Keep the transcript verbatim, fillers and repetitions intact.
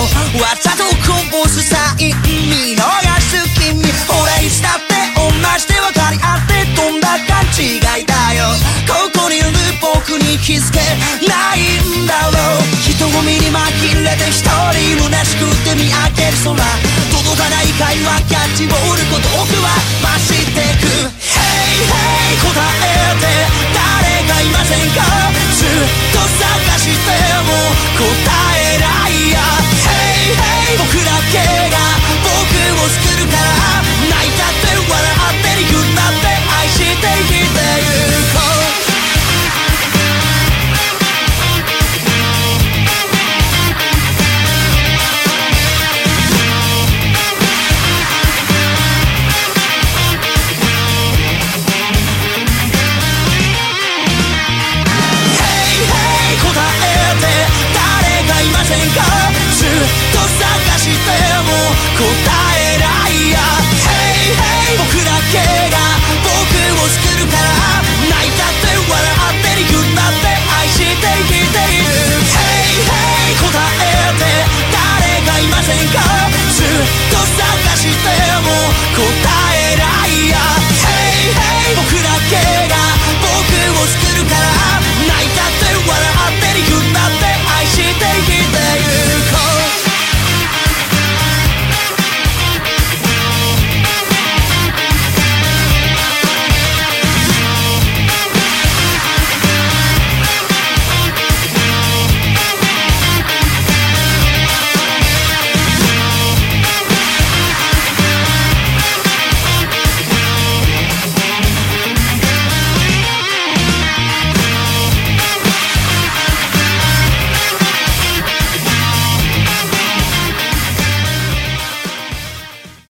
わざとこぼすサイン見逃す君、ほらいつだって同じで分かり合ってどんな勘違いだよ。ここにいる僕に気づけないんだろう。人混みに紛れて一人虚しくて見上げる空、届かない会話キャッチボール孤独は増してく。 Hey hey 答えて誰かいませんか、ずっと探しても答えないや。 Hey hey 僕だけが僕を作るから、泣いたって笑って憎んだって愛して生きてゆこう。ずっと探しても答え